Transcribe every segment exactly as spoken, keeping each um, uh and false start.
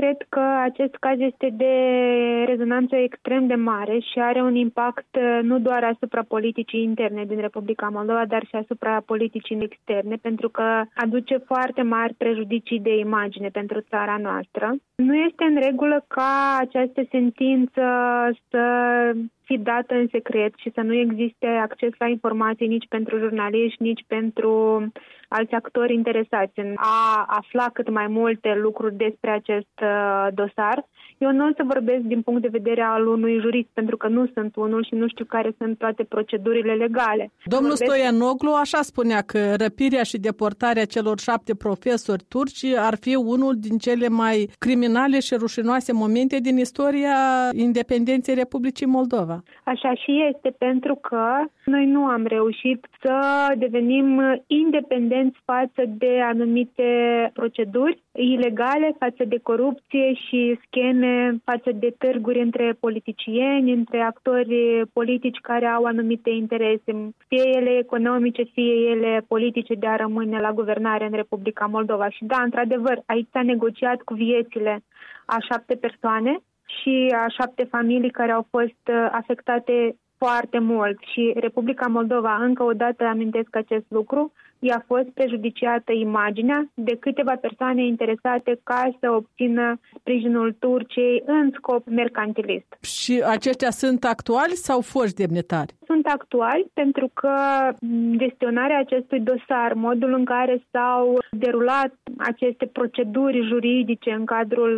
cred că acest caz este de rezonanță extrem de mare și are un impact nu doar asupra politicii interne din Republica Moldova, dar și asupra politicii externe, pentru că aduce foarte mari prejudicii de imagine pentru țara noastră. Nu este în regulă ca această sentință să fi dată în secret și să nu existe acces la informații nici pentru jurnaliști, nici pentru alți actori interesați în a afla cât mai multe lucruri despre acest uh, dosar. Eu nu o să vorbesc din punct de vedere al unui jurist, pentru că nu sunt unul și nu știu care sunt toate procedurile legale. Domnul vorbesc... Stoianoglu așa spunea că răpirea și deportarea celor șapte profesori turci ar fi unul din cele mai criminale și rușinoase momente din istoria independenței Republicii Moldova. Așa și este, pentru că noi nu am reușit să devenim independenți față de anumite proceduri ilegale, față de corupție și scheme, față de târguri între politicieni, între actori politici care au anumite interese, fie ele economice, fie ele politice, de a rămâne la guvernare în Republica Moldova. Și da, într-adevăr, aici s-a negociat cu viețile a șapte persoane și a șapte familii care au fost afectate foarte mult și Republica Moldova, încă o dată amintesc acest lucru, i-a fost prejudiciată imaginea de câteva persoane interesate ca să obțină sprijinul Turciei în scop mercantilist. Și aceștia sunt actuali sau foști demnitari? Sunt actuali pentru că gestionarea acestui dosar, modul în care s-au derulat aceste proceduri juridice în cadrul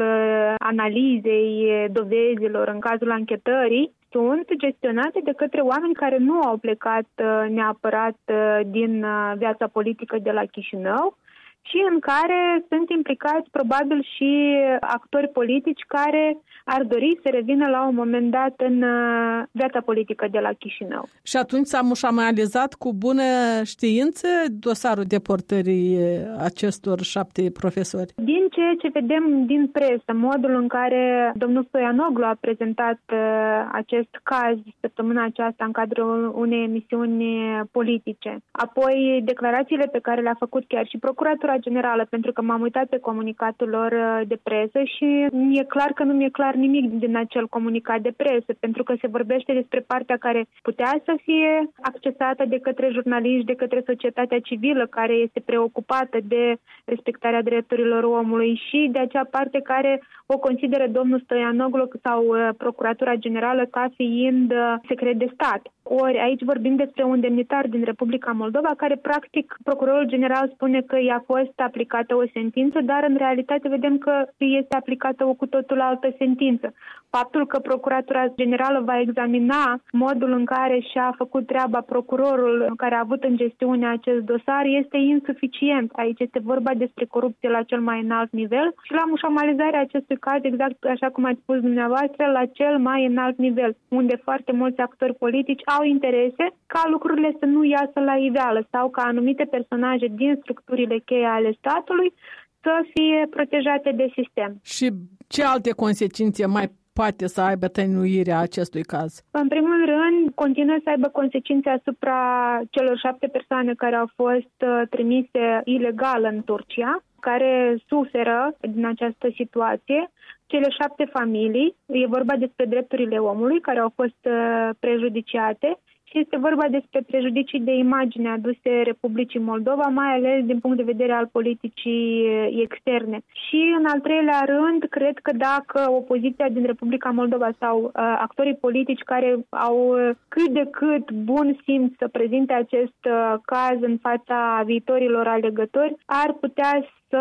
analizei dovezilor, în cazul anchetării, sunt gestionate de către oameni care nu au plecat neapărat din viața politică de la Chișinău și în care sunt implicați probabil și actori politici care ar dori să revină la un moment dat în viața politică de la Chișinău. Și atunci s-a mușamalizat cu bună știință dosarul deportării acestor șapte profesori? Din ceea ce vedem din presă, modul în care domnul Stoianoglu a prezentat acest caz săptămâna aceasta în cadrul unei emisiuni politice, apoi declarațiile pe care le-a făcut chiar și Procuratura Generală, pentru că m-am uitat pe comunicatul lor de presă și e clar că nu mi-e clar nimic din acel comunicat de presă, pentru că se vorbește despre partea care putea să fie accesată de către jurnaliști, de către societatea civilă care este preocupată de respectarea drepturilor omului și de acea parte care o consideră domnul Stoianoglu sau Procuratura Generală ca fiind secret de stat. Ori aici vorbim despre un demnitar din Republica Moldova care practic Procurorul General spune că i-a fost aplicată o sentință, dar în realitate vedem că este aplicată o cu totul altă sentință. Faptul că Procuratura Generală va examina modul în care și-a făcut treaba procurorul care a avut în gestiune acest dosar este insuficient. Aici este vorba despre corupție la cel mai înalt nivel și la mușamalizarea acestui caz, exact așa cum ați spus dumneavoastră, la cel mai înalt nivel, unde foarte mulți actori politici au interese ca lucrurile să nu iasă la iveală sau ca anumite personaje din structurile cheie ale statului să fie protejate de sistem. Și ce alte consecințe mai poate să aibă tăinuirea acestui caz? În primul rând, continuă să aibă consecințe asupra celor șapte persoane care au fost trimise ilegal în Turcia, care suferă din această situație. Cele șapte familii, e vorba despre drepturile omului care au fost prejudiciate și este vorba despre prejudicii de imagine aduse Republicii Moldova, mai ales din punct de vedere al politicii externe. Și în al treilea rând, cred că dacă opoziția din Republica Moldova sau uh, actorii politici care au cât de cât bun simț să prezinte acest uh, caz în fața viitorilor alegători, ar putea să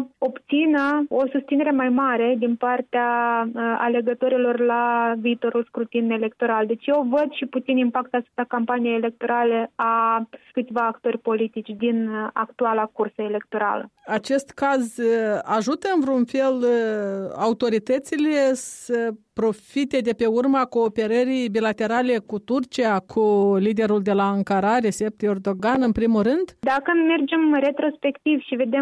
obțină o susținere mai mare din partea uh, alegătorilor la viitorul scrutin electoral. Deci eu văd și puțin impact asupra campaniei electorale a câțiva actori politici din uh, actuala cursă electorală. Acest caz uh, ajută în vreun fel uh, autoritățile să profite de pe urma cooperării bilaterale cu Turcia, cu liderul de la Ankara, Recep Erdogan, în primul rând? Dacă mergem retrospectiv și vedem modul în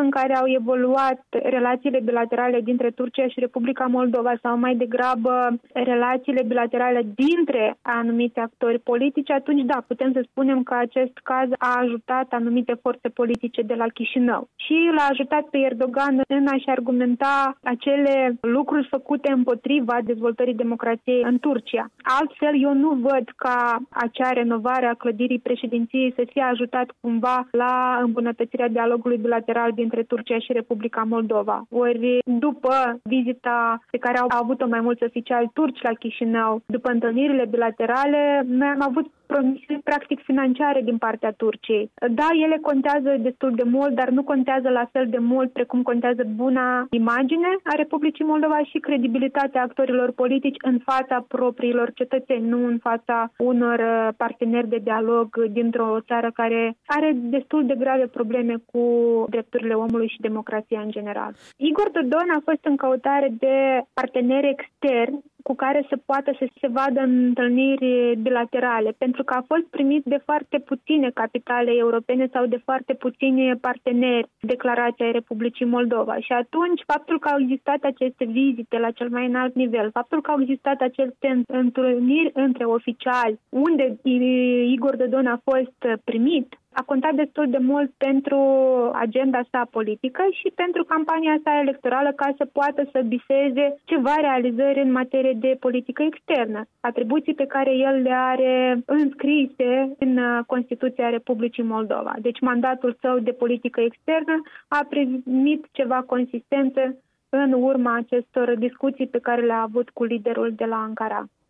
în care au evoluat relațiile bilaterale dintre Turcia și Republica Moldova sau mai degrabă relațiile bilaterale dintre anumite actori politici, atunci da, putem să spunem că acest caz a ajutat anumite forțe politice de la Chișinău și l-a ajutat pe Erdogan în a-și argumenta acele lucruri făcute împotriva dezvoltării democrației în Turcia. Altfel, eu nu văd ca acea renovare a clădirii președinției să fie ajutat cumva la îmbunătățirea dialogului bilateral dintre Turcia și Republica Moldova. Ori după vizita pe care au avut-o mai mulți oficiali turci la Chișinău, după întâlnirile bilaterale, noi am avut promisiuni practic financiare din partea Turciei. Da, ele contează destul de mult, dar nu contează la fel de mult precum contează buna imagine a Republicii Moldova și credibilitatea actorilor politici în fața propriilor cetățeni, nu în fața unor parteneri de dialog dintr-o țară care are destul de grave probleme cu drepturile omului și democrația în general. Igor Dodon a fost în căutare de parteneri externi cu care se poate să se vadă în întâlniri bilaterale, pentru că a fost primit de foarte puține capitale europene sau de foarte puțini parteneri declarația Republicii Moldova. Și atunci, faptul că au existat aceste vizite la cel mai înalt nivel, faptul că au existat aceste întâlniri între oficiali, unde Igor Dodon a fost primit, a contat destul de mult pentru agenda sa politică și pentru campania sa electorală ca să poată să biseze ceva realizări în materie de politică externă, atribuții pe care el le are înscrise în Constituția Republicii Moldova. Deci mandatul său de politică externă a primit ceva consistență în urma acestor discuții pe care le-a avut cu liderul de la Ankara.